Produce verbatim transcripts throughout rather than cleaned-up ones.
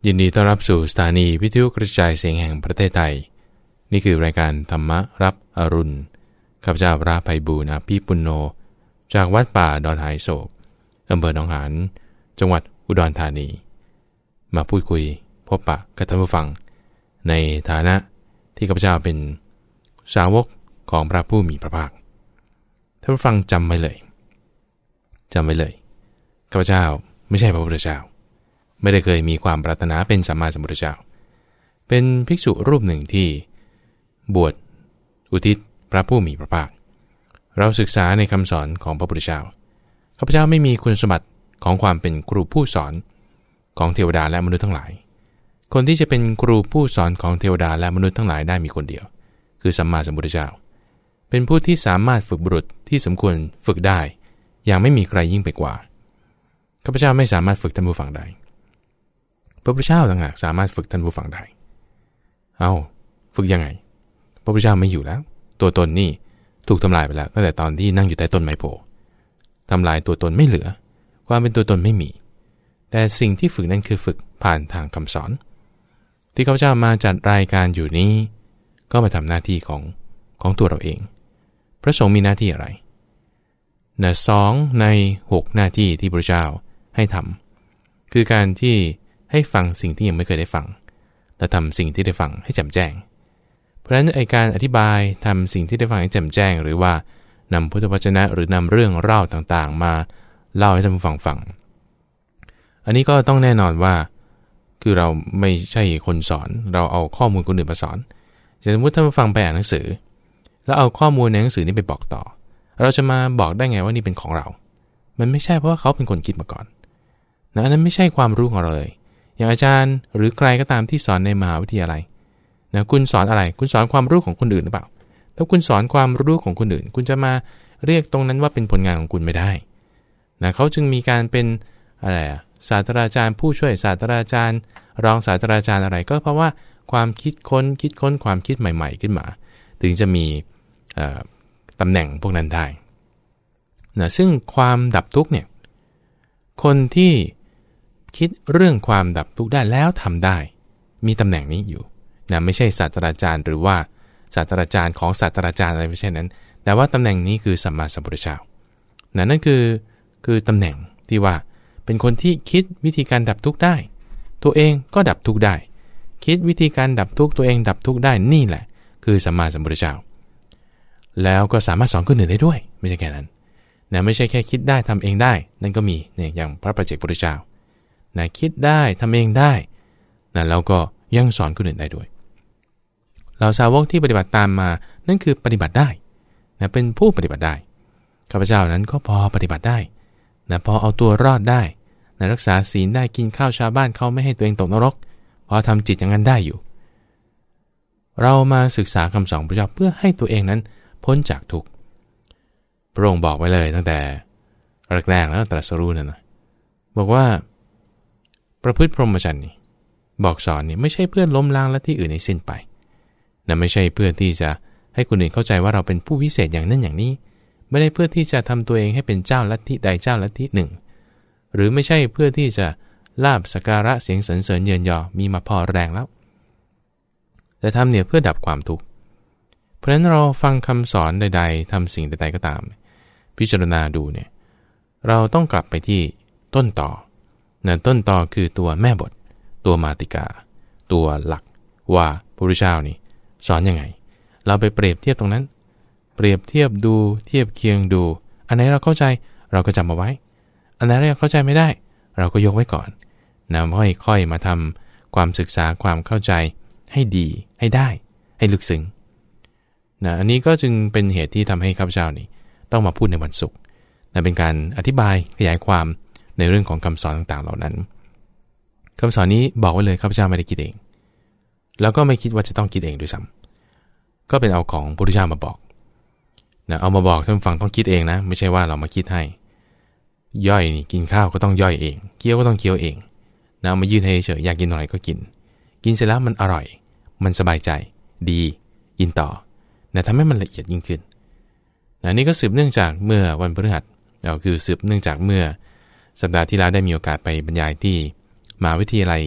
ยินดีต้อนรับสู่สถานีวิทยุกระจายเสียงแห่งประเทศไทยนี่คือรายการธรรมรับอรุณข้าพเจ้าพระไพบูลย์ อภิปุณโญจากวัดป่าดอนหายโศกอำเภอหนองหานจังหวัดอุดรธานีมาพูดคุยพบปะกับท่านผู้ฟังในฐานะที่ข้าพเจ้าเป็นสาวกของพระผู้มีพระภาคท่านผู้ฟังจำไว้เลยจำไว้เลยข้าพเจ้าไม่ใช่พระพุทธเจ้าไม่ได้เคยมีความปรารถนาเป็นสัมมาสัมพุทธเจ้าเป็นภิกษุรูปหนึ่งที่บวชอุทิศพระผู้มีพระภาคเราศึกษาในคำสอนของพระพุทธเจ้าข้าพเจ้าไม่มีคุณสมบัติของความเป็นครูผู้สอนของเทวดาและมนุษย์ทั้งหลายคนที่จะเป็นครูผู้สอนของเทวดาและมนุษย์ทั้งหลายได้มีคนเดียวคือสัมมาสัมพุทธเจ้าเป็นผู้ที่สามารถฝึกบุรุษที่สมควรฝึกได้อย่างไม่มีใครยิ่งไปกว่าข้าพเจ้าไม่สามารถฝึกท่านผู้ฟังได้พระพุทธเจ้าต่างหากสามารถฝึกท่านผู้ฟังได้เอาฝึกยังไงพระพุทธเจ้าไม่อยู่แล้วตัวตนนี่ถูกทำลายไปแล้วตั้งแต่ตอนที่นั่งอยู่ใต้ต้นไม้โพทำลายตัวตนไม่เหลือความเป็นตัวตนไม่มีแต่สิ่งที่ฝึกนั้นคือฝึกผ่านทางคำสอนที่ข้าพเจ้ามาจัดรายการอยู่นี้ก็มาทำหน้าที่ของของตัวเราเองพระสงฆ์มีหน้าที่อะไรนะสองในหกหน้าที่ที่พระเจ้าให้ทำคือการที่ให้ฟังสิ่งที่ยังไม่เคยได้ฟังและทำสิ่งที่ได้ฟังให้แจ่มแจ้งเพราะฉะนั้นไอ้การอธิบายทำสิ่งที่ได้ฟังให้แจ่มแจ้งหรือว่านำพุทธวจนะหรือนำเรื่องเล่าต่างๆมาเล่าให้ท่านผู้ฟังฟังอันนี้ก็ต้องแน่นอนว่าคือเราไม่ใช่คนสอนเราเอาข้อมูลคนอื่นมาสอนสมมติท่านผู้ฟังไปอ่านหนังสือแล้วเอาข้อมูลในหนังสือนี้ไปบอกต่อเราจะมาบอกได้ไงว่านี่เป็นของเรามันไม่ใช่เพราะว่าเขาเป็นคนคิดมาก่อนนะนั้นไม่ใช่ความรู้ของเราเลยอย่างอาจารย์หรือใครก็ตามที่สอนในมหาวิทยาลัยนะคุณสอนอะไรคุณสอนความรู้ของคนอื่นหรือเปล่าถ้าคุณสอนความรู้ของคนอื่นคุณจะมาเรียกตรงนั้นว่าเป็นผลงานของคุณไม่ได้นะเขาจึงมีการเป็นอะไรอะศาสตราจารย์ผู้ช่วยศาสตราจารย์รองศาสตราจารย์อะไรก็เพราะว่าความคิดค้นคิดค้นความคิดใหม่ๆขึ้นมาถึงจะมีตำแหน่งพวกนั้นได้นะซึ่งความดับทุกข์เนี่ยคนที่คิดเรื่องความดับทุกข์ได้แล้วทำได้มีตำแหน่งนี้อยู่นะไม่ใช่ศาสตราจารย์หรือว่าศาสตราจารย์ของศาสตราจารย์อะไรไม่ใช่นั้นแต่ว่าตำแหน่งนี้คือสัมมาสัมพุทธเจ้านะนั่นคือคือตำแหน่งที่ว่าเป็นคนที่คิดวิธีการดับทุกข์ได้ตัวเองก็ดับทุกข์ได้คิดวิธีการดับทุกข์ตัวเองดับทุกข์ได้นี่แหละคือสัมมาสัมพุทธเจ้าแล้วก็สามารถสอนคนอื่นได้ด้วยไม่ใช่แค่นั้นนะไม่ใช่แค่คิดได้ทำเองได้นั่นก็มีเนี่ยอย่างพระปัจเจกพุทธเจ้านะคิดได้ทำเองได้นะแล้วก็ยังสอนคนอื่นได้ด้วยเราสาวกที่ปฏิบัติตามมานั่นคือปฏิบัติได้นะเป็นผู้ปฏิบัติได้ข้าพเจ้านั้นก็พอปฏิบัติได้นะพอเอาตัวรอดได้นะรักษาศีลได้กินข้าวชาวบ้านเขาไม่ให้ตัวเองตกนรกพอทำจิตอย่างนั้นได้อยู่เรามาศึกษาคำสอนพระเจ้าเพื่อให้ตัวเองนั้นพ้นจากทุกข์พระองค์บอกไว้เลยตั้งแต่แรกๆแล้วตรัสรู้นั่นนะบอกว่าประพฤติพรหมจรรย์นี่บอกสอนนี่ไม่ใช่เพื่อล้มล้างลัทธิอื่นให้สิ้นไปนะไม่ใช่เพื่อที่จะให้คนอื่นเข้าใจว่าเราเป็นผู้วิเศษอย่างนั้นอย่างนี้ไม่ได้เพื่อที่จะทำตัวเองให้เป็นเจ้าลัทธิใดเจ้าลัทธิหนึ่งหรือไม่ใช่เพื่อที่จะลาภสักการะเสียงสรรเสริญเยินยอมีมาพอแรงแล้วแต่ทำเนี่ยเพื่อดับความทุกข์เพราะฉะนั้นเราฟังคำสอนใดๆทำสิ่งใดๆก็ตามพิจารณาดูเนี่ยเราต้องกลับไปที่ต้นต่อนะต้นต่อคือตัวแม่บทตัวมาติกาตัวหลักว่าพระพุทธเจ้านี่สอนยังไงเราไปเปรียบเทียบตรงนั้นเปรียบเทียบดูเทียบเคียงดูอันไหนเราเข้าใจเราก็จำเอาไว้อันไหนเราเข้าใจไม่ได้เราก็ยกไว้ก่อนนะค่อยๆมาทำความศึกษาความเข้าใจให้ดีให้ได้ให้ลึกซึ้งนะอันนี้ก็จึงเป็นเหตุที่ทำให้ข้าพเจ้านี่ต้องมาพูดในวันศุกร์นะเป็นการอธิบายขยายความในเรื่องของคำสอนต่างๆเหล่านั้นคำสอนนี้บอกไว้เลยข้าพเจ้าไม่ได้คิดเองแล้วก็ไม่คิดว่าจะต้องคิดเองด้วยซ้ำก็เป็นเอาของพระพุทธเจ้ามาบอกนะเอามาบอกท่านฟังต้องคิดเองนะไม่ใช่ว่าเรามาคิดให้ย่อยนี่กินข้าวก็ต้องย่อยเองเคี้ยวก็ต้องเคี้ยวเองนะเอามายื่นให้เฉยอยากกินอะไรก็กินกินเสร็จแล้วมันอร่อยมันสบายใจดีกินต่อนะทำให้มันละเอียดยิ่งขึ้นนะนี่ก็สืบเนื่องจากเมื่อวันพฤหัสเราคือสืบเนื่องจากเมื่อสัปดาห์ที่แล้วได้มีโอกาสไปบรรยายที่มหาวิทยาลัย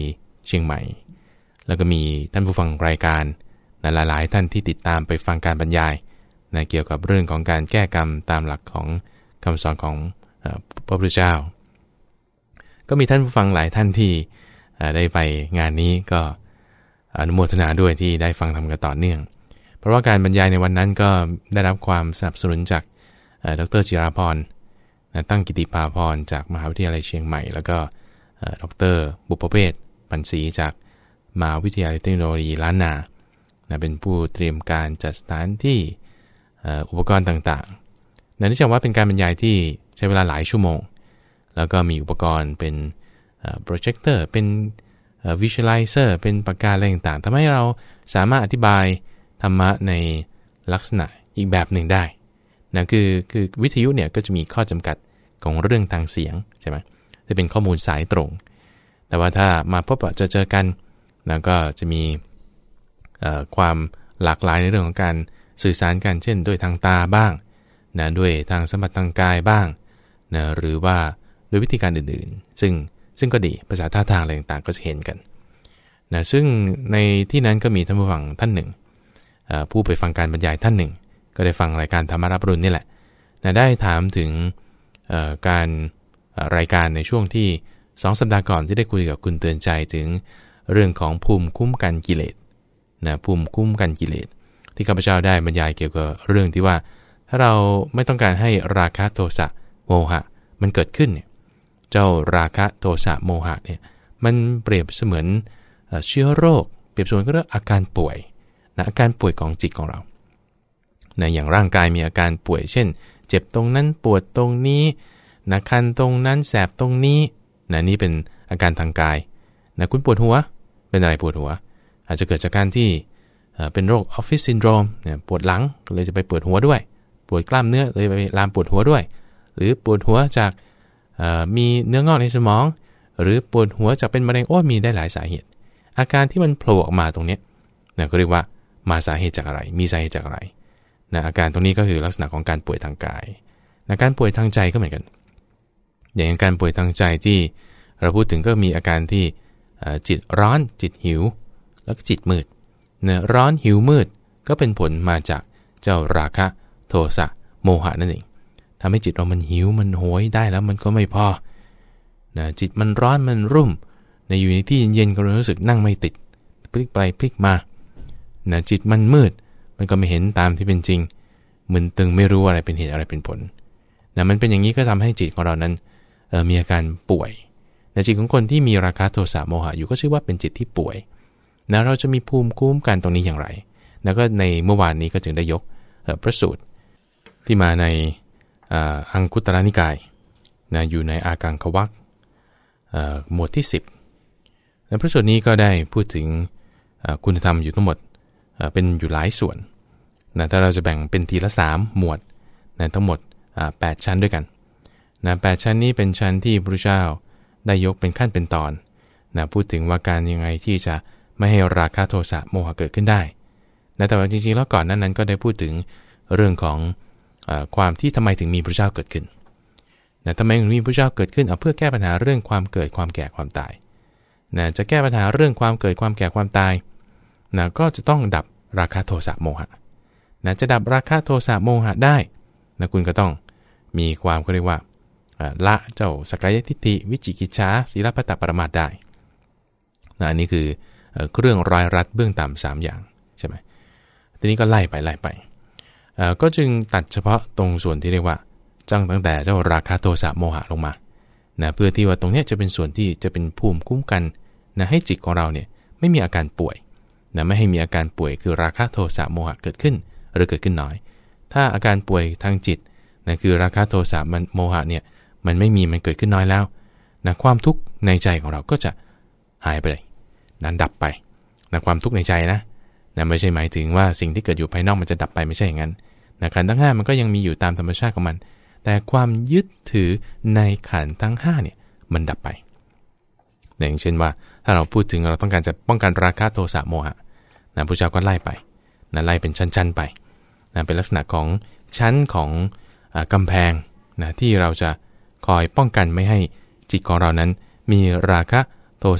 เชียงใหม่แล้วก็มีท่านผู้ฟังรายการนะหลายๆท่านที่ติดตามไปฟังการบรรยายนะเกี่ยวกับเรื่องของการแก้กรรมตามหลักของคำสอนของพระพุทธเจ้าก็มีท่านผู้ฟังหลายท่านที่ได้ไปงานนี้ก็อนุโมทนาด้วยที่ได้ฟังธรรมกันต่อเนื่องเพราะว่าการบรรยายในวันนั้นก็ได้รับความสนับสนุนจากดร.จิราพรตั้งกิติภาพรจากมหาวิทยาลัยเชียงใหม่แล้วก็ดร.บุพเพชปันศรีจากมหาวิทยาลัยเทคโนโลยีล้านนาเป็นผู้เตรียมการจัดสถานที่อุปกรณ์ต่างๆนั่นเนื่องจากว่าเป็นการบรรยายที่ใช้เวลาหลายชั่วโมงแล้วก็มีอุปกรณ์เป็นโปรเจคเตอร์เป็นวิชวลไลเซอร์เป็นปากกาอะไรต่างๆทำให้เราสามารถอธิบายธรรมะในลักษณะอีกแบบหนึ่งได้นะคือคือวิทยุเนี่ยก็จะมีข้อจำกัดของเรื่องทางเสียงใช่ไหมจะเป็นข้อมูลสายตรงแต่ว่าถ้ามาพบปะเจอเจอกันนะก็จะมีความหลากหลายในเรื่องของการสื่อสารกันเช่นด้วยทางตาบ้างนะด้วยทางสัมผัสทางกายบ้างนะหรือว่าด้วยวิธีการอื่นๆซึ่งซึ่งก็ดีภาษาท่าทางอะไรต่างๆก็จะเห็นกันนะซึ่งในที่นั้นก็มีท่านผู้ฟังท่านหนึ่งผู้ไปฟังการบรรยายท่านหนึ่งก็ได้ฟังรายการธรรมรับรุ่นนี่แหละนะได้ถามถึงการรายการในช่วงที่สองสัปดาห์ก่อนที่ได้คุยกับคุณเตือนใจถึงเรื่องของภูมิคุ้มกันกิเลสนะภูมิคุ้มกันกิเลสที่ข้าพเจ้าได้บรรยายเกี่ยวกับเรื่องที่ว่าถ้าเราไม่ต้องการให้ราคะโทสะโมหะมันเกิดขึ้นเนี่ยเจ้าราคะโทสะโมหะเนี่ยมันเปรียบเสมือนเชื้อโรคเปรียบเสมือนก็เรียกอาการป่วยนะอาการป่วยของจิตของเรานะอย่างร่างกายมีอาการป่วยเช่นเจ็บตรงนั้นปวดตรงนี้นะคันตรงนั้นแสบตรงนี้นะนี่เป็นอาการทางกายนะคุณปวดหัวเป็นอะไรปวดหัวอาจจะเกิดจากการที่เป็นโรคออฟฟิศซินโดรมเนี่ยปวดหลังเลยจะไปปวดหัวด้วยปวดกล้ามเนื้อเลยไปลามปวดหัวด้วยหรือปวดหัวจากมีเนื้องอกในสมองหรือปวดหัวจากเป็นมะเร็งโอ้มีได้หลายสาเหตุอาการที่มันโผล่ออกมาตรงนี้นะก็เรียกว่ามาสาเหตุจากอะไรมีสาเหตุจากอะไรนะอาการตรงนี้ก็คือลักษณะของการป่วยทางกายนะการป่วยทางใจก็เหมือนกันอย่างการป่วยทางใจที่เราพูดถึงก็มีอาการที่จิตร้อนจิตหิวแล้วก็จิตมืดนะร้อนหิวมืดก็เป็นผลมาจากเจ้าราคะโทสะโมหะนั่นเองทำให้จิตเรามันหิวมันโหยได้แล้วมันก็ไม่พอนะจิตมันร้อนมันรุ่มในอยู่ในที่เย็นๆก็รู้สึกนั่งไม่ติดพลิกไปพลิกมานะจิตมันมืดมันก็ไม่เห็นตามที่เป็นจริงมึนตึงไม่รู้อะไรเป็นเหตุอะไรเป็นผลนะมันเป็นอย่างนี้ก็ทำให้จิตของเรานั้นเอ่อมีอาการป่วยในจิตของคนที่มีราคะโทสะโมหะอยู่ก็ชื่อว่าเป็นจิตที่ป่วยนะเราจะมีภูมิคุ้มกันตรงนี้อย่างไรแล้วก็ในเมื่อวานนี้ก็จึงได้ยกพระสูตรที่มาในอังคุตรนิกายนะอยู่ในอากังควักหมวดที่สิบในพระสูตรนี้ก็ได้พูดถึงคุณธรรมอยู่ทั้งหมดเป็นอยู่หลายส่วนนะถ้าเราจะแบ่งเป็นทีละสามหมวดนะทั้งหมดแปดชั้นด้วยกันนะแปดชั้นนี้เป็นชั้นที่พระพุทธเจ้าได้ยกเป็นขั้นเป็นตอนนะพูดถึงว่าการยังไงที่จะไม่ให้ราคะโทสะโมหะเกิดขึ้นได้นะแต่ว่าจริงๆแล้วก่อนนั้นนั้นก็ได้พูดถึงเรื่องของเอ่อความที่ทำไมถึงมีพระเจ้าเกิดขึ้นนะทำไมถึงมีพระเจ้าเกิดขึ้นเอาเพื่อแก้ปัญหาเรื่องความเกิดความแก่ความตายนะจะแก้ปัญหาเรื่องความเกิดความแก่ความตายนะก็จะต้องดับราคะโทสะโมหะนะจะดับราคะโทสะโมหะได้นะคุณก็ต้องมีความเขาเรียกว่าละเจ้าสักกายทิฏฐิวิจิกิจฉาศีลพัตตปรมาสได้นะอันนี้คือเครื่องร้อยรัดเบื้องต่ำสามอย่างใช่ไหมทีนี้ก็ไล่ไปไล่ไปก็จึงตัดเฉพาะตรงส่วนที่เรียกว่าจังตั้งแต่เจ้าราคะโทสะโมหะลงมานะเพื่อที่ว่าตรงนี้จะเป็นส่วนที่จะเป็นภูมิคุ้มกันนะให้จิตของเราเนี่ยไม่มีอาการป่วยนะไม่ให้มีอาการป่วยคือราคะโทสะโมหะเกิดขึ้นหรือเกิดขึ้นน้อยถ้าอาการป่วยทางจิตนะคือราคะโทสะมันโมหะเนี่ยมันไม่มีมันเกิดขึ้นน้อยแล้วนะความทุกข์ในใจของเราก็จะหายไปเลยนั้นดับไปนะความทุกข์ในใจนะนะไม่ใช่หมายถึงว่าสิ่งที่เกิดอยู่ภายนอกมันจะดับไปไม่ใช่อย่างนั้นนะขันธ์ทั้งห้ามันก็ยังมีอยู่ตามธรรมชาติของมันแต่ความยึดถือในขันธ์ทั้งห้าเนี่ยมันดับไปอย่างเช่นว่าถ้าเราพูดถึงเราต้องการจะป้องกันราคะโทสะโมหะนะพระเจ้าก็ไล่ไปนะไล่เป็นชั้นๆไปนะเป็นลักษณะของชั้นของอ่ากำแพงนะที่เราจะคอยป้องกันไม่ให้จิตของเรานั้นมีราคะโทสะ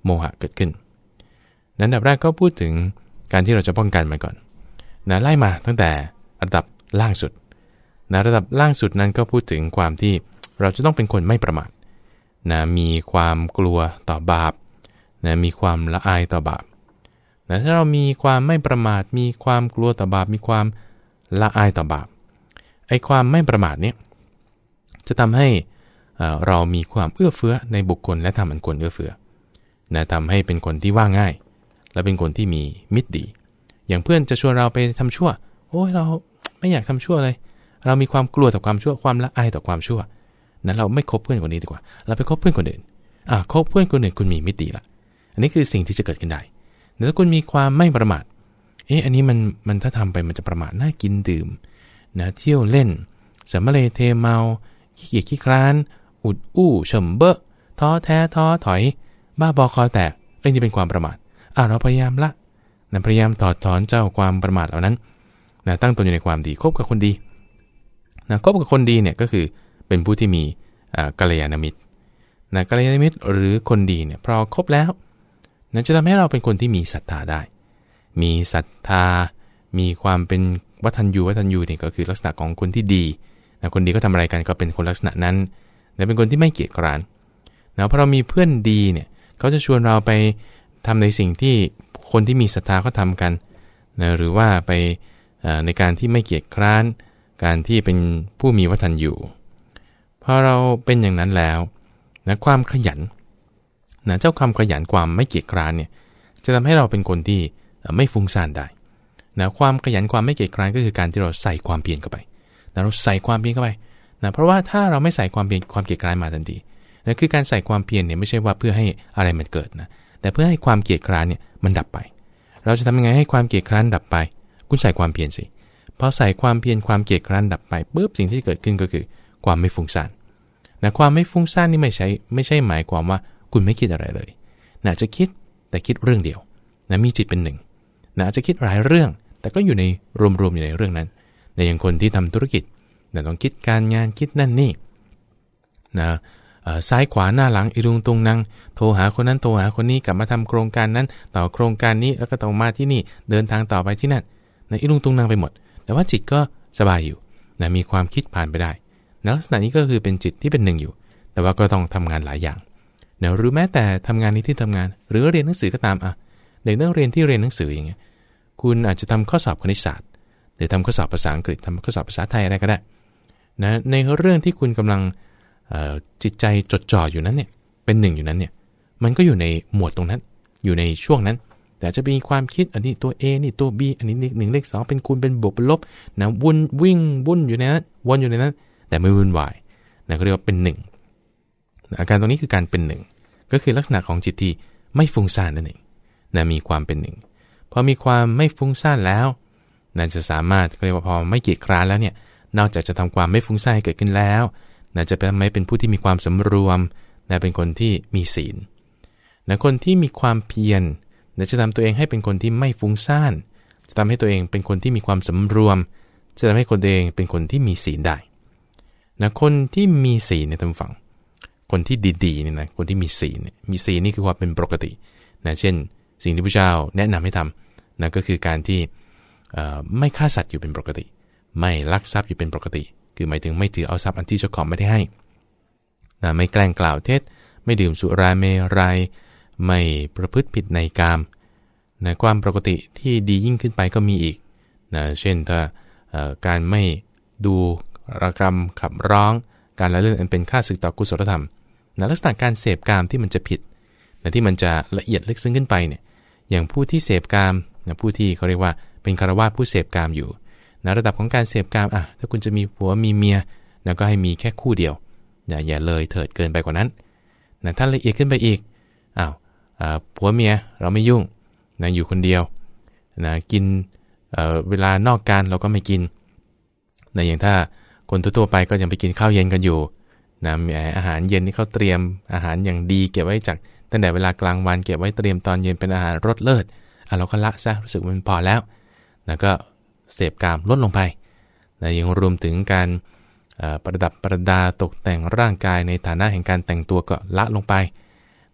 โมหะเกิดขึ้นนั้นอันดับแรกก็พูดถึงการที่เราจะป้องกันมันก่อนนะไล่มาตั้งแต่ระดับล่างสุดนะระดับล่างสุดนั้นก็พูดถึงความที่เราจะต้องเป็นคนไม่ประมาทนะมีความกลัวต่อบาปนะมีความละอายต่อบาปนะถ้าเรามีความไม่ประมาทมีความกลัวต่อบาปมีความละอายต่อบาปไอ้ความไม่ประมาทเนี่ยจะทำให้เรามีความเอื้อเฟื้อในบุคคลและทำอันควรเอื้อเฟื้อนะทำให้เป็นคนที่ว่าง่ายและเป็นคนที่มีมิตรดีอย่างเพื่อนจะชวนเราไปทำชั่วโอ้ยเราไม่อยากทำชั่วเลยเรามีความกลัวต่อความชั่วความละอายต่อความชั่วนั้นเราไม่คบเพื่อนคนนี้ดีกว่าเราไปคบเพื่อนคนอื่นอ่ะคบเพื่อนคนอื่นคุณมีมิตรดีละอันนี้คือสิ่งที่จะเกิดขึ้นได้แต่ถ้าคุณมีความไม่ประมาทเอ๊ะอันนี้มันมันถ้าทำไปมันจะประมาทน่ากินดื่มนะเที่ยวเล่นสำมะเลเทเมาขี้เกียจขี้คร้านอุดอู้เฉมเบ้อท้อแท้ท้อถอยบ้าบอคอแตกเอ้ยนี่เป็นความประมาทอ่ะเราพยายามละนะพยายามถอดถอนเจ้าความประมาทเหล่านั้นนะตั้งตนอยู่ในความดีคบกับคนดีนะคบกับคนดีเนี่ยก็คือเป็นผู้ที่มีกัลยาณมิตรนะกัลยาณมิตรหรือคนดีเนี่ยพอคบแล้วนั้นจะทำให้เราเป็นคนที่มีศรัทธาได้มีศรัทธามีความเป็นวัฒนยูวัฒนยูเนี่ยก็คือลักษณะของคนที่ดีนะคนดีก็ทำอะไรกันก็เป็นคนลักษณะนั้นนะเป็นคนที่ไม่เกียจคร้านนะพอเรามีเพื่อนดีเนี่ยเขาจะชวนเราไปทำในสิ่งที่คนที่มีศรัทธาเขาทำกันนะหรือว่าไปในการที่ไม่เกียจคร้านการที่เป็นผู้มีวัฒนยูพอเราเป็นอย่างนั้นแล้วนะความขยันนะเจ้าความขยันความไม่เกียจคร้านเนี่ยจะทำให้เราเป็นคนที่ไม่ฟุ้งซ่านได้นะความขยันความไม่เกียจคร้านก็คือการที่เราใส่ความเพียรเข้าไปนะเราใส่ความเพียรเข้าไปนะเพราะว่าถ้าเราไม่ใส่ความเพียรความเกียจคร้านมาทันทีนะคือการใส่ความเพียรเนี่ยไม่ใช่ว่าเพื่อให้อะไรมันเกิดนะแต่เพื่อให้ความเกียจคร้านเนี่ยมันดับไปเราจะทำยังไงให้ความเกียจคร้านดับไปคุณใส่ความเพียรสิพอใส่ความเพียรความเกียจคร้านดับไปปุ๊บสิ่งที่เกิดขึ้นก็คือความไม่ฟุ้งซ่านนะความไม่ฟุ้งซ่านนี่ไม่ใช่ไม่ใช่หมายความว่าคุณไม่คิดอะไรเลยนะจะคิดแต่คิดเรื่องเดียวนะมีจิตเป็นหนึ่งนะจะคิดหลายเรื่องแต่ก็อยู่ในรวมๆอยู่ในเรื่องนั้นในอย่างคนที่ทำธุรกิจนะต้องคิดการงานคิดนั่นนี่นะซ้ายขวาหน้าหลังอีรุงตุงนังโทรหาคนนั้นโทรหาคนนี้กลับมาทำโครงการนั้นต่อโครงการนี้แล้วก็ต้องมาที่นี่เดินทางต่อไปที่นั่นนะอีรุงตุงนังไปหมดแต่ว่าจิตก็สบายอยู่นะมีความคิดผ่านไปได้นะลักษณะนี้ก็คือเป็นจิตที่เป็นหนึ่งอยู่แต่ว่าก็ต้องทำงานหลายอย่างนะหรือแม้แต่ทำงานในที่ทำงานหรือเรียนหนังสือก็ตามอ่ะเด็กนักเรียนที่เรียนหนังสืออย่างเงี้ยคุณอาจจะทำข้อสอบคณิตศาสตร์หรือทำข้อสอบภาษาอังกฤษทำข้อสอบภาษาไทยอะไรก็ได้นะในเรื่องที่คุณกำลังจิตใจจดจ่ออยู่นั้นเนี่ยเป็นหนึ่งอยู่นั้นเนี่ยมันก็อยู่ในหมวดตรงนั้นอยู่ในช่วงนั้นแต่จะมีความคิดอันนี้ตัว A นี่ตัว B อันนี้หนึ่งเลขสองเป็นคูณเป็นบวกเป็นลบนะวุ่นวิ่งวุ่นอยู่ในนั้นวนอยู่ในนั้นแต่ไม่วุ่นวายนะก็เรียกว่าเป็นหนึ่งอาการตรงนี้คือการเป็นหนึ่งก็คือลักษณะของจิตที่ไม่ฟุ้งซ่านนั่นเองนะมีความเป็นหนึ่งพอมีความไม่ฟุ้งซ่านแล้วนะจะสามารถเรียกว่าพอไม่เกียจคร้านแล้วเนี่ยนอกจากจะทำความไม่ฟุ้งซ่านให้เกิดขึ้นแล้วนะจะเป็นไม่เป็นผู้ที่มีความสำรวมนะเป็นคนที่มีศีลนะคนที่มีความเพียรนะจะทำตัวเองให้เป็นคนที่ไม่ฟุ้งซ่านจะทำให้ตัวเองเป็นคนที่มีความสำรวมจะทำให้คนเองเป็นคนที่มีศีลได้นะคนที่มีศีลเนี่ยท่านฟังคนที่ดีๆเนี่ยนะคนที่มีศีลเนี่ยมีศีลนี่คือความเป็นปกตินะเช่นสิ่งที่พระเจ้าแนะนำให้ทำนะก็คือการที่ไม่ฆ่าสัตว์อยู่เป็นปกติไม่ลักทรัพย์อยู่เป็นปกติคือหมายถึงไม่ถือเอาทรัพย์อันที่เจ้าของไม่ได้ให้นะไม่แกล้งกล่าวเท็จไม่ดื่มสุราเมรัยไม่ประพฤติผิดในกามนะความปกติที่ดียิ่งขึ้นไปก็มีอีกนะเช่นถ้าการไม่ดูระกรรมขับร้องการละเล่นอันเป็นค่าศึกต่อกุศลธรรมนะลักษณะการเสพกามที่มันจะผิดนะที่มันจะละเอียดลึกซึ้งขึ้นไปเนี่ยอย่างผู้ที่เสพกามนะผู้ที่เขาเรียกว่าเป็นฆราวาสผู้เสพกามอยู่นะระดับของการเสพกามอ่ะถ้าคุณจะมีผัวมีเมียนะก็ให้มีแค่คู่เดียวนะอย่าเลยเถิดเกินไปกว่านั้นนะถ้าละเอียดขึ้นไปอีกอ้าวผัวเมียเราไม่ยุ่งนะอยู่คนเดียวนะกิน เอ่อ เวลานอกการเราก็ไม่กินนะอย่างถ้าคนทั่วๆไปก็ยังไปกินข้าวเย็นกันอยู่นะมีอาหารเย็นที่เขาเตรียมอาหารอย่างดีเก็บไว้จากตั้งแต่เวลากลางวันเก็บไว้เตรียมตอนเย็นเป็นอาหารรสเลิศอ่ะเราก็ละซะรู้สึกมันพอแล้วนะก็เสพกามลดลงไปนะยังรวมถึงการประดับประดาตกแต่งร่างกายในฐานะแห่งการแต่งตัวก็ละลงไป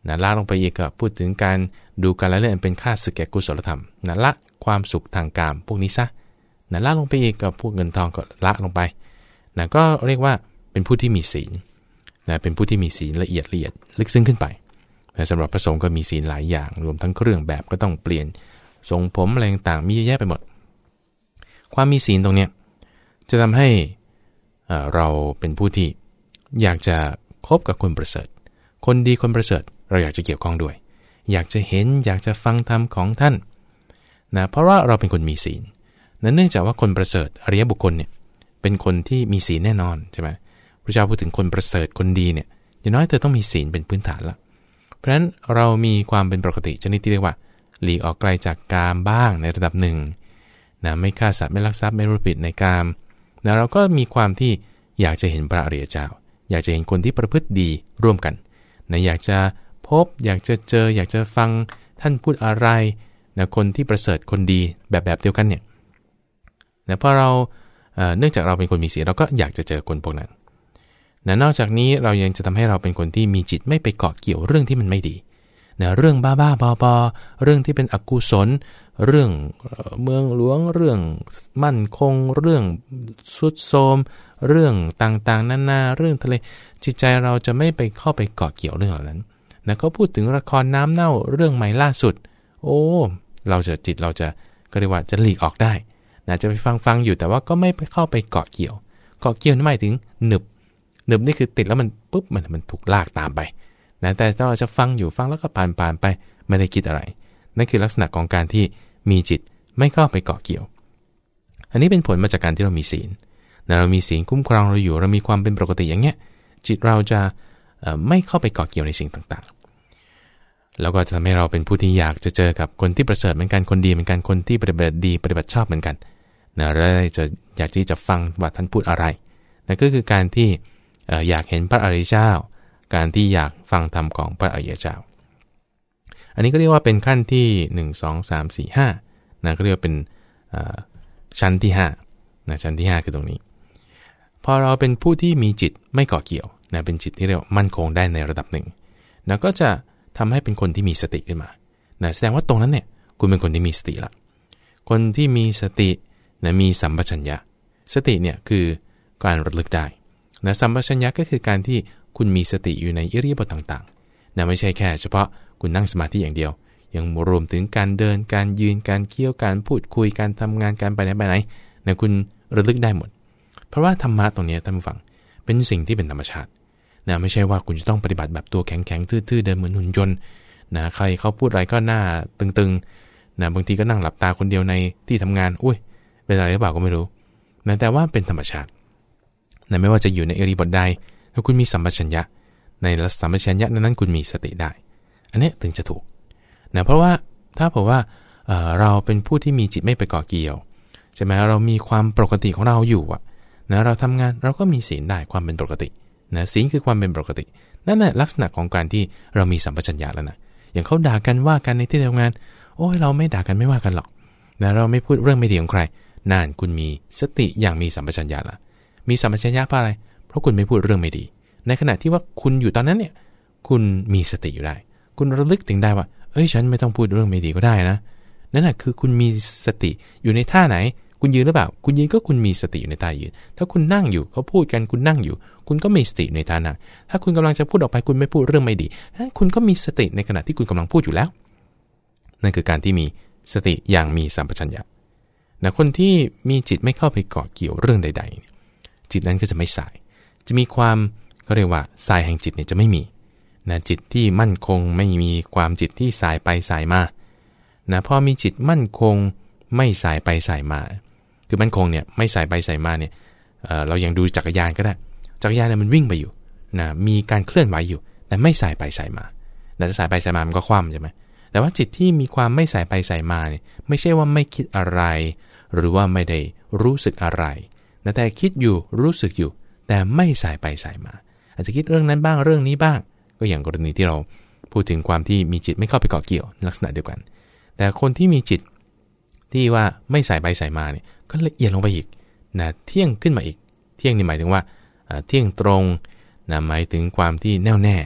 นะละลงไปอีกก็พูดถึงการดูการละเล่นเป็นค่าศึกแก่กุศลธรรมนะละความสุขทางกามพวกนี้ซะนะละลงไปอีกก็พวกเงินทองก็ละลงไปนะก็เรียกว่าเป็นผู้ที่มีศีลนะเป็นผู้ที่มีศีลละเอียดละเอียดลึกซึ้งขึ้นไปนะสำหรับพระสงฆ์ก็มีศีลหลายอย่างรวมทั้งเครื่องแบบก็ต้องเปลี่ยนทรงผมอะไรต่างๆมีเยอะแยะไปหมดความมีศีลตรงเนี้ยจะทำให้เราเป็นผู้ที่อยากจะคบกับคนประเสริฐคนดีคนประเสริฐเราอยากจะเกี่ยวข้องด้วยอยากจะเห็นอยากจะฟังธรรมของท่านนะเพราะว่าเราเป็นคนมีศีลนั้นเนื่องจากว่าคนประเสริฐอริยบุคคลเนี่ยเป็นคนที่มีศีลแน่นอนใช่ไหมพระเจ้าพูดถึงคนประเสริฐคนดีเนี่ยอย่างน้อยเธอต้องมีศีลเป็นพื้นฐานละเพราะฉะนั้นเรามีความเป็นปกติชนิดที่เรียกว่าหลีกออกไกลจากกามบ้างในระดับหนึ่งนะไม่ฆ่าสัตว์ไม่ลักทรัพย์ไม่รู้ผิดในกามนะเราก็มีความที่อยากจะเห็นพระอริยเจ้าอยากจะเห็นคนที่ประพฤติดีร่วมกันนะอยากจะพบอยากจะเจออยากจะฟังท่านพูดอะไรนะคนที่ประเสริฐคนดีแบบแบบเดียวกันเนี่ยนะพอเราเอ่อเนื่องจากเราเป็นคนมีศีลเราก็อยากจะเจอคนพวกนั้นนะนอกจากนี้เรายังจะทำให้เราเป็นคนที่มีจิตไม่ไปเกาะเกี่ยวเรื่องที่มันไม่ดีนะเรื่องบ้าๆบอๆเรื่องที่เป็นอกุศลเรื่องเมืองหลวงเรื่องมั่นคงเรื่องสุดโทรมเรื่องต่างๆนานาเรื่องทะเลจิตใจเราจะไม่ไปเข้าไปเกาะเกี่ยวเรื่องเหล่านั้นนะเขาพูดถึงละครน้ำเน่าเรื่องใหม่ล่าสุดโอ้เราจะจิตเราจะก็เรียกว่าจะหลีกออกได้นะจะไปฟังฟังอยู่แต่ว่าก็ไม่ไปเข้าไปเกาะเกี่ยวเกาะเกี่ยวนั่นหมายถึงหนึบหนึบนี่คือติดแล้วมันปุ๊บมันมันถูกลากตามไปนะแต่ถ้าเราจะฟังอยู่ฟังแล้วก็ผ่านผ่านไปไม่ได้คิดอะไรนั่นคือลักษณะของการที่มีจิตไม่เข้าไปเกาะเกี่ยวอันนี้เป็นผลมาจากการที่เรามีศีลนะเรามีศีลคุ้มครองเราอยู่เรามีความเป็นปกติอย่างเงี้ยจิตเราจะไม่เข้าไปเกาะเกี่ยวในสิ่งต่างๆแล้วก็จะทำให้เราเป็นผู้ที่อยากจะเจอกับคนที่ประเสริฐเหมือนกันคนดีเหมือนกันคนที่ปฏิบัติดีปฏิบัติชอบเหมือนกันนะและจะอยากที่จะฟังว่าท่านพูดอะไรนั่นก็คือการที่อยากเห็นพระอริยเจ้าการที่อยากฟังธรรมของพระอริยเจ้าอันนี้ก็เรียกว่าเป็นขั้นที่หนึ่ง สอง สาม สี่ ห้านะก็เรียกว่าเป็นชั้นที่ห้านะชั้นที่ห้าคือตรงนี้พอเราเป็นผู้ที่มีจิตไม่เกาะเกี่ยวนะเป็นจิตที่เรียกว่ามั่นคงได้ในระดับหนึ่งนะก็จะทำให้เป็นคนที่มีสติขึ้นมานะแสดงว่าตรงนั้นเนี่ยคุณเป็นคนที่มีสติละคนที่มีสตินะมีสัมปชัญญะสติเนี่ยคือการระลึกได้นะสัมปชัญญะก็คือการที่คุณมีสติอยู่ในอิริยาบถต่างๆนะไม่ใช่แค่เฉพาะคุณนั่งสมาธิอย่างเดียวยังรวมถึงการเดินการยืนการเคี้ยวการพูดคุยการทำงานการไปไหนไปไหนนะคุณระลึกได้หมดเพราะว่าธรรมะตรงนี้ท่านผู้ฟังเป็นสิ่งที่เป็นธรรมชาตินะไม่ใช่ว่าคุณจะต้องปฏิบัติแบบตัวแข็งๆทื่อๆเดินเหมือนหุ่นยนต์นะใครเขาพูดอะไรก็หน้าตึงๆนะบางทีก็นั่งหลับตาคนเดียวในที่ทำงานอุ้ยเป็นอะไรหรือเปล่าก็ไม่รู้นะแต่ว่าเป็นธรรมชาตินะไม่ว่าจะอยู่ในอิริยาบถใดถ้าคุณมีสัมปชัญญะในสัมปชัญญะนั้นคุณมีสติได้อันนี้ถึงจะถูกนะเพราะว่าถ้าบอกว่า เอ่อ เราเป็นผู้ที่มีจิตไม่ไปเกาะเกี่ยวใช่ไหมเรามีความปกติของเราอยู่อะนะเราทำงานเราก็มีศีลได้ความเป็นปกตินะศีลคือความเป็นปกตินั่นแหละลักษณะของการที่เรามีสัมปชัญญะแล้วนะอย่างเขาด่ากันว่ากันในที่ทำงานโอ้ยเราไม่ด่ากันไม่ว่ากันหรอกนะเราไม่พูดเรื่องไม่ดีของใครนั่นคุณมีสติอย่างมีสัมปชัญญะละมีสัมปชัญญะเพราะอะไรเพราะคุณไม่พูดเรื่องไม่ดีในขณะที่ว่าคุณอยู่ตอนนั้นเนี่ยคุณมีสติอยู่ได้คุณระลึกถึงได้ว่าเอ้ยฉันไม่ต้องพูดเรื่องไม่ดีก็ได้นะนั่นแหะคือคุณมีสติอยู่ในท่าไหนคุณยืนหรือเปล่าคุณยืนก็คุณมีสติอยู่ในท่ายืนถ้าคุณนั่งอยู่เขาพูดกันคุณนั่งอยู่คุณก็มีสติในท่านั่งถ้าคุณกำลังจะพูดออกไปคุณไม่พูดเรื่องไม่ดีนั้นคุณก็มีสติในขณะที่คุณกำลังพูดอยู่แล้วนั่นคือการที่มีสติอย่างมีสัมปชัญญะนะคนที่มีจิตไม่เข้าไปเกาะเกี่ยวเรื่องใดๆจิตนั้นก็จะไม่สายจะมีความเขาเรียกว่าสายแห่งจิตเนี่ยจะไม่มีนะจิตที่มั่นคงไม่มีความจิตที่สายไปสายมานะพอมีจิตมั่นคงไม่สายไปสายมาคือมั่นคงเนี่ยไม่สายไปสายมาเนี่ย เอ่อ เรายังดูจักรยานก็ได้จักรยานเนี่ยมันวิ่งไปอยู่นะมีการเคลื่อนไหวอยู่แต่ไม่สายไปสายมาแต่ถ้าสายไปสายมามันก็คว่ำใช่ไหมแต่ว่าจิตที่มีความไม่สายไปสายมาเนี่ยไม่ใช่ว่าไม่คิดอะไรหรือว่าไม่ได้รู้สึกอะไรนะแต่คิดอยู่รู้สึกอยู่แต่ไม่สายไปสายมาอาจจะคิดเรื่องนั้นบ้างเรื่องนี้บ้างก็อย่างกรณีที่เราพูดถึงความที่มีจิตไม่เข้าไปเกาะเกี่ยวลักษณะเดียวกันแต่คนที่มีจิตที่ว่าไม่สายไปสายมาเนี่ยก็ละเอียดลงไปอีกนะเที่ยงขึ้นมาอีกเที่ยงนี่หมายถึงว่าเที่ยงตรงนะหมายถึงความที่แน่วแน่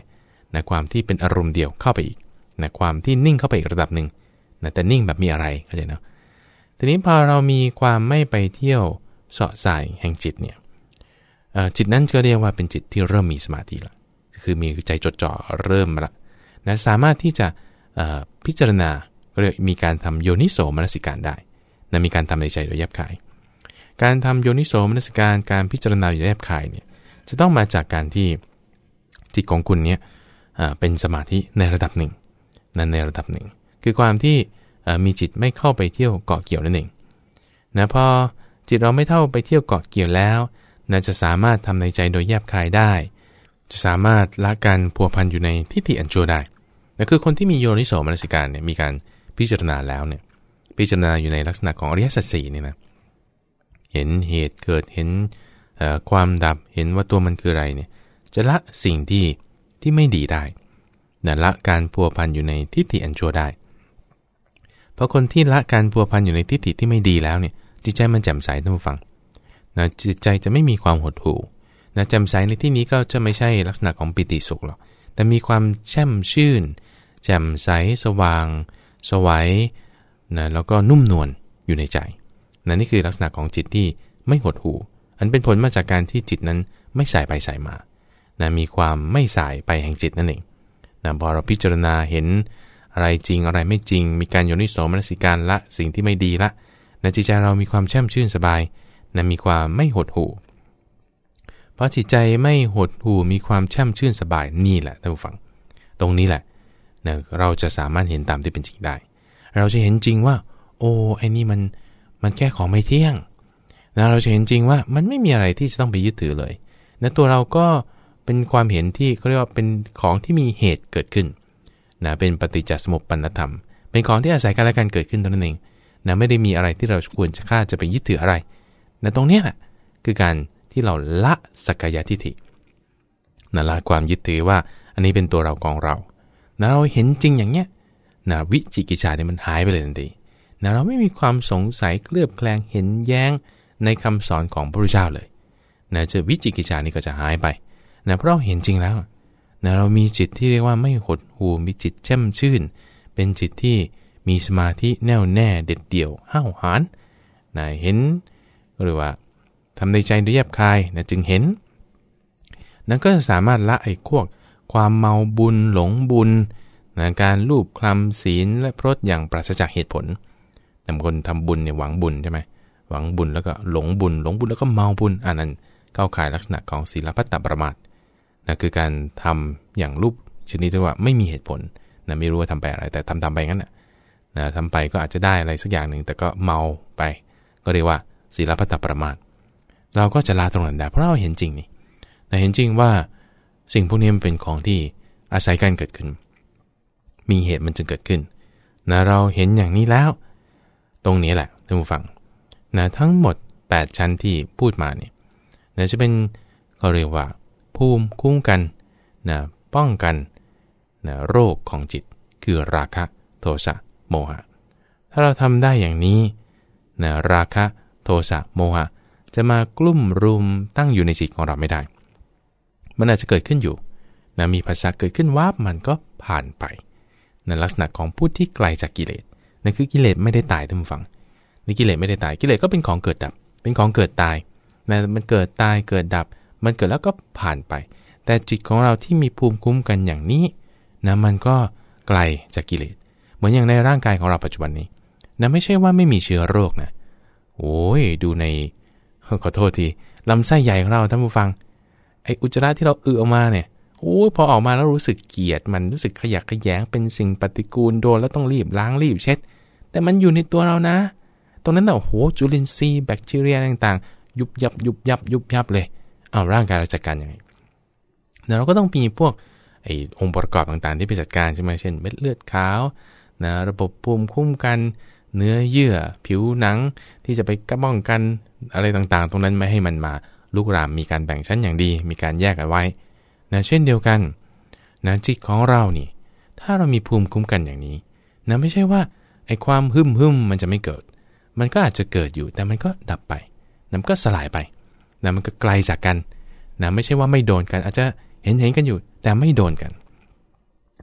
นะความที่เป็นอารมณ์เดียวเข้าไปอีกนะความที่นิ่งเข้าไปอีกระดับหนึ่งนะแต่นิ่งแบบมีอะไรเข้าใจเนาะทีนี้พอเรามีความไม่ไปเที่ยวเสาะสายแห่งจิตเนี่ยจิตนั้นก็เรียกว่าเป็นจิตที่เริ่มมีสมาธิละคือมีใจจดจ่อเริ่มละนะสามารถที่จะพิจารณาก็เรียกมีการทำโยนิโสมนสิการได้นะมีการทำในใจโดยแยบคายการทำโยนิโสมนสิการการพิจารณาโดยแยบคายเนี่ยจะต้องมาจากการที่จิตของคุณเนี่ยเป็นสมาธิในระดับหนึ่งนั่นในระดับหนึ่งคือความที่มีจิตไม่เข้าไปเที่ยวเกาะเกี่ยวนั่นเองนะพอจิตเราไม่เท่าไปเที่ยวเกาะเกี่ยวแล้วนะจะสามารถทำในใจโดยแยบคายได้จะสามารถละการพัวพันอยู่ในทิฏฐิอันชั่วได้นั่นคือคนที่มีโยนิโสมนสิการเนี่ยมีการพิจารณาแล้วเนี่ยพิจารณาอยู่ในลักษณะของอริยสัจสี่นี่นะเห็นเหตุเกิดเห็นความดับเห็นว่าตัวมันคืออะไรเนี่ยจะละสิ่งที่ที่ไม่ดีได้นะละการพัวพันอยู่ในทิฏฐิอันชั่วได้เพราะคนที่ละการพัวพันอยู่ในทิฏฐิที่ไม่ดีแล้วเนี่ยจิตใจมันแจ่มใสท่านผู้ฟังนะจิตใจจะไม่มีความหดหู่นะแจ่มใสในที่นี้ก็จะไม่ใช่ลักษณะของปิติสุขหรอกแต่มีความแช่มชื่นแจ่มใสสว่างสวัยนะแล้วก็นุ่มนวลอยู่ในใจนะนี่คือลักษณะของจิตที่ไม่หดหู่อันเป็นผลมาจากการที่จิตนั้นไม่สายไปสายมานะมีความไม่สายไปแห่งจิตนั่นเองนะพอเราพิจารณาเห็นอะไรจริงอะไรไม่จริงมีการโยนิโสมนสิการละสิ่งที่ไม่ดีละนะจิตใจเรามีความแช่มชื่นสบายนะมีความไม่หดหู่เพราะจิตใจไม่หดหู่มีความแช่มชื่นสบายนี่แหละท่านผู้ฟังตรงนี้แหละนะเราจะสามารถเห็นตามที่เป็นจริงได้เราจะเห็นจริงว่าโอ้ไอ้นี่มันมันแค่ของไม่เที่ยงนะเราจะเห็นจริงว่ามันไม่มีอะไรที่จะต้องไปยึดถือเลยนะตัวเราก็เป็นความเห็นที่เขาเรียกว่าเป็นของที่มีเหตุเกิดขึ้นนะเป็นปฏิจจสมุปปนธรรมเป็นของที่อาศัยกันและกันเกิดขึ้นเท่านั้นเองนะไม่ได้มีอะไรที่เราควรจะฆ่าจะไปยึดถืออะไรนะตรงนี้แหละคือการที่เราละสักกายทิฏฐินะละความยึดถือว่าอันนี้เป็นตัวเราของเรานะเราเห็นจริงอย่างเนี้ยนะวิจิกิจฉาเนี่ยมันหายไปเลยทันทีนะเราไม่มีความสงสัยเคลือบแคลงเห็นแย้งในคำสอนของพระพุทธเจ้าเลยนะจะวิจิกิจฉานี่ก็จะหายไปนะเพราะเราเห็นจริงแล้วนะเรามีจิตที่เรียกว่าไม่หดหู่มีจิตแช่มชื่นเป็นจิตที่มีสมาธิแน่วแน่เด็ดเดี่ยวห้าวหาญนะเห็นหรือว่าทำในใจโดยแยบคายนะจึงเห็นนั้นก็สามารถละไอ้พวกความเมาบุญหลงบุญนะการลูบคลำศีลและพรตอย่างปราศจากเหตุผลบางคนทำบุญเนี่ยหวังบุญใช่ไหมหวังบุญแล้วก็หลงบุญหลงบุญแล้วก็เมาบุญอันนั้นเข้าข่ายลักษณะของศีลพัตตประมาทนะคือการทำอย่างรูปชนิดที่ว่าไม่มีเหตุผลนะไม่รู้ว่าทำไปอะไรแต่ทำทำไปงั้นนะนะทำไปก็อาจจะได้อะไรสักอย่างหนึ่งแต่ก็เมาไปก็เรียกว่าศีลพัตตประมาทเราก็จะละตรงนั้นได้เพราะเราเห็นจริงนี่แต่เห็นจริงว่าสิ่งพวกนี้มันเป็นของที่อาศัยการเกิดขึ้นมีเหตุมันจึงเกิดขึ้นนะเราเห็นอย่างนี้แล้วตรงนี้แหละท่านผู้ฟังนะทั้งหมดแปดชั้นที่พูดมาเนี่ยนะจะเป็นเขาเรียกว่าภูมิคุ้มกันนะป้องกันนะโรคของจิตคือราคะโทสะโมหะถ้าเราทำได้อย่างนี้นะราคะโทสะโมหะจะมากลุ่มรุมตั้งอยู่ในจิตของเราไม่ได้มันอาจจะเกิดขึ้นอยู่นะมีภาษาเกิดขึ้นวาบมันก็ผ่านไปในลักษณะของผู้ที่ไกลจากกิเลสนั่นคือกิเลสไม่ได้ตายท่านผู้ฟังนี่กิเลสไม่ได้ตายกิเลสก็เป็นของเกิดดับเป็นของเกิดตายนะมันเกิดตายเกิดดับมันเกิดแล้วก็ผ่านไปแต่จิตของเราที่มีภูมิคุ้มกันอย่างนี้นะมันก็ไกลจากกิเลสเหมือนอย่างในร่างกายของเราปัจจุบันนี้นะไม่ใช่ว่าไม่มีเชื้อโรคนะโอ้ยดูในขอโทษทีลำไส้ใหญ่ของเราท่านผู้ฟังไออุจจาระที่เราอึออกมาเนี่ยโอ้ยพอออกมาแล้วรู้สึกเกลียดมันรู้สึกขยะแขยงเป็นสิ่งปฏิกูลโดนแล้วต้องรีบล้างรีบเช็ดแต่มันอยู่ในตัวเรานะตรงนั้นน่ะโอ้โหจุลินทรีย์แบคทีเรียต่างๆยุบยับยุบยับยุบยับเลยเอาร่างกายเราจัดการยังไงแล้วเราก็ต้องมีพวกไอ้องค์ประกอบต่างๆที่ไปจัดการใช่ไหมเช่นเม็ดเลือดขาวนะระบบภูมิคุ้มกันเนื้อเยื่อผิวหนังที่จะไปป้องกันอะไรต่างๆตรงนั้นไม่ให้มันมาลุกรามมีการแบ่งชั้นอย่างดีมีการแยกกันไว้นะเช่นเดียวกันนะจิตของเรานี่ถ้าเรามีภูมิคุ้มกันอย่างนี้นะไม่ใช่ว่าไอ้ความหึ่มหึ่มมันจะไม่เกิดมันก็อาจจะเกิดอยู่แต่มันก็ดับไปนะมันก็สลายไปนะมันก็ไกลจากกันนะไม่ใช่ว่าไม่โดนกันอาจจะเห็นเห็นกันอยู่แต่ไม่โดนกัน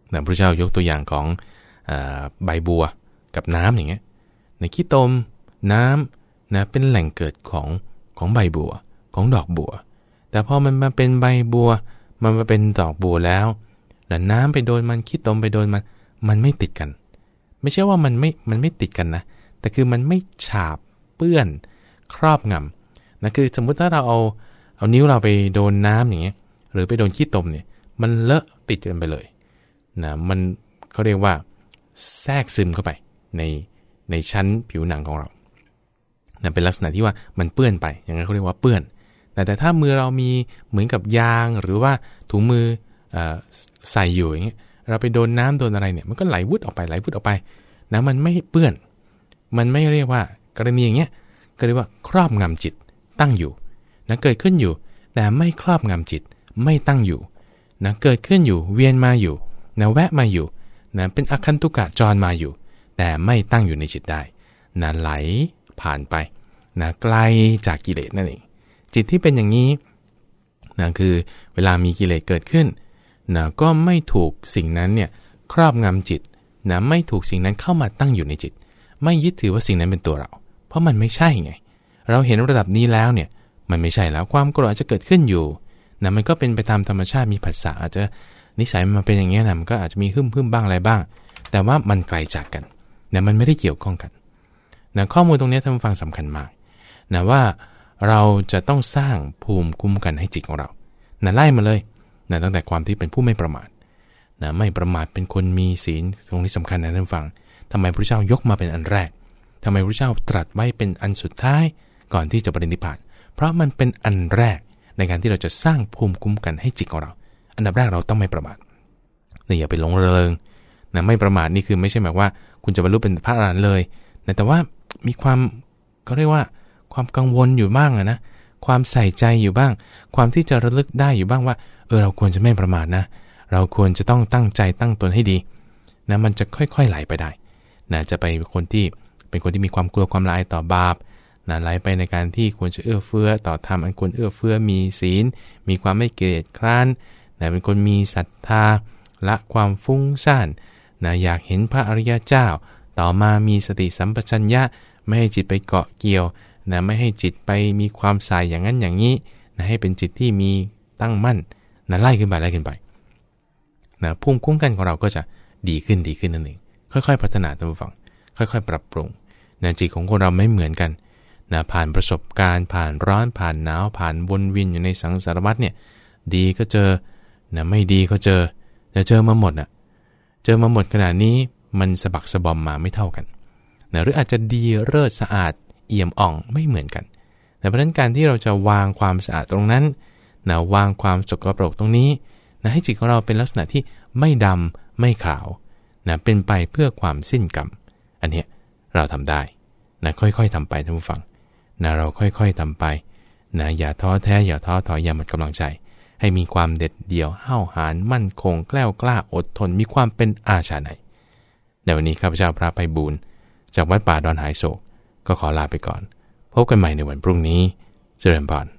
นะพระเจ้ายกตัวอย่างของเอ่อใบบัวกับน้ำอย่างเงี้ยในขี้ตมน้ำนะเป็นแหล่งเกิดของของใบบัวของดอกบัวแต่พอมันมาเป็นใบบัวมันมาเป็นดอกบัวแล้วแล้วน้ำไปโดนมันขี้ตมไปโดนมันมันไม่ติดกันไม่ใช่ว่ามันไม่มันไม่ติดกันนะแต่คือมันไม่ฉาบเปื้อนครอบงำนะคือสมมุติถ้าเราเอาเอานิ้วเราไปโดนน้ำอย่างเงี้ยหรือไปโดนขี้ตมเนี่ยมันเลอะติดกันไปเลยนะมันเขาเรียกว่าแทรกซึมเข้าไปในในชั้นผิวหนังของเรานะเป็นลักษณะที่ว่ามันเปื้อนไปอย่างนั้นเขาเรียกว่าเปื้อนแต่แต่ถ้ามือเรามีเหมือนกับยางหรือว่าถุงมือเอ่อใส่อยู่อย่างเงี้ยเราไปโดนน้ำโดนอะไรเนี่ยมันก็ไหลวุดออกไปไหลวุดออกไปนะมันไม่เปื้อนมันไม่เรียกว่ากรณีอย่างเงี้ยก็เรียกว่าครอบงำจิตตั้งอยู่นะเกิดขึ้นอยู่แต่ไม่ครอบงำจิตไม่ตั้งอยู่นะเกิดขึ้นอยู่เวียนมาอยู่นะแวะมาอยู่นะเป็นอคันตุกะจรมาอยู่แต่ไม่ตั้งอยู่ในจิตได้นะไหลผ่านไปนะไกลจากกิเลสนั่นเองจิตที่เป็นอย่างนี้นะคือเวลามีกิเลสเกิดขึ้นนะก็ไม่ถูกสิ่งนั้นเนี่ยครอบงำจิตนะไม่ถูกสิ่งนั้นเข้ามาตั้งอยู่ในจิตไม่ยึดถือว่าสิ่งนั้นเป็นตัวเราเพราะมันไม่ใช่ไงเราเห็นระดับนี้แล้วเนี่ยมันไม่ใช่แล้วความโกรธอาจจะเกิดขึ้นอยู่นะมันก็เป็นไปตามธรรมชาติมีผัสสะอาจจะนิสัยมันเป็นอย่างเงี้ยนะมันก็อาจจะมีหึ่มหึ่มบ้างอะไรบ้างแต่ว่ามันไกลจากกันนะมันไม่ได้เกี่ยวข้องกันนะข้อมูลตรงนี้ท่านผู้ฟังสำคัญมากนะว่าเราจะต้องสร้างภูมิคุ้มกันให้จิตของเรานะไล่มาเลยนะตั้งแต่ความที่เป็นผู้ไม่ประมาทนะไม่ประมาทเป็นคนมีศีลตรงนี้สำคัญนะท่านผู้ฟังทำไมพระเจ้ายกมาเป็นอันแรกทำไมพระเจ้าตรัสไว้เป็นอันสุดท้ายก่อนที่จะปรินิพพานเพราะมันเป็นอันแรกในการที่เราจะสร้างภูมิคุ้มกันให้จิตของเราอันดับแรกเราต้องไม่ประมาทนะอย่าไปหลงระเริงนะไม่ประมาทนี่คือไม่ใช่หมายว่าคุณจะบรรลุเป็นพระอรหันต์เลยนะแต่ว่ามีความก็เรียกว่าความกังวลอยู่บ้างนะความใส่ใจอยู่บ้างความที่จะระลึกได้อยู่บ้างว่าเออเราควรจะไม่ประมาทนะเราควรจะต้องตั้งใจตั้งตนให้ดีนะมันจะค่อยๆไหลไปได้นะจะไปเป็นคนที่เป็นคนที่มีความกลัวความละอายต่อบาปนะไหลไปในการที่ควรจะเอื้อเฟื้อต่อธรรมอันควรเอื้อเฟื้อมีศีลมีความไม่เกียจคร้านนะเป็นคนมีศรัทธาละความฟุ้งซ่านนะอยากเห็นพระอริยเจ้าต่อมามีสติสัมปชัญญะไม่ให้จิตไปเกาะเกี่ยวนะไม่ให้จิตไปมีความสายอย่างนั้นอย่างนี้นะให้เป็นจิตที่มีตั้งมั่นนะไล่ขึ้นไปไล่ขึ้นไปนะภูมิคุ้มกันของเราก็จะดีขึ้นดีขึ้นนั่นเองค่อยๆพัฒนาท่านผู้ฟังค่อยๆปรับปรุงนะจิตของคนเราไม่เหมือนกันนะผ่านประสบการณ์ผ่านร้อนผ่านหนาวผ่านวนเวียนอยู่ในสังสารวัฏเนี่ยดีก็เจอนะไม่ดีก็เจอนะเจอมาหมดนะเจอมาหมดขนาดนี้มันสะบักสะบอมมาไม่เท่ากันนะหรืออาจจะดีเลิศสะอาดเอี่ยมอ่องไม่เหมือนกันแต่เพราะนั้นการที่เราจะวางความสะอาดตรงนั้นนะวางความสกปรกตรงนี้นะให้จิตของเราเป็นลักษณะที่ไม่ดำไม่ขาวนะเป็นไปเพื่อความสิ้นกรรมอันนี้เราทำได้นะค่อยๆทำไปท่านผู้ฟังนะเราค่อยๆทำไปนะอย่าท้อแท้อย่าท้อถอยอย่าหมดกำลังใจให้มีความเด็ดเดี่ยวห้าวหาญมั่นคงแกล้วกล้าอดทนมีความเป็นอาชาไนยในวันนี้ข้าพเจ้าพระไพบูลย์จากวัดป่าดอนหายโศกก็ขอลาไปก่อนพบกันใหม่ในวันพรุ่งนี้เจริญพร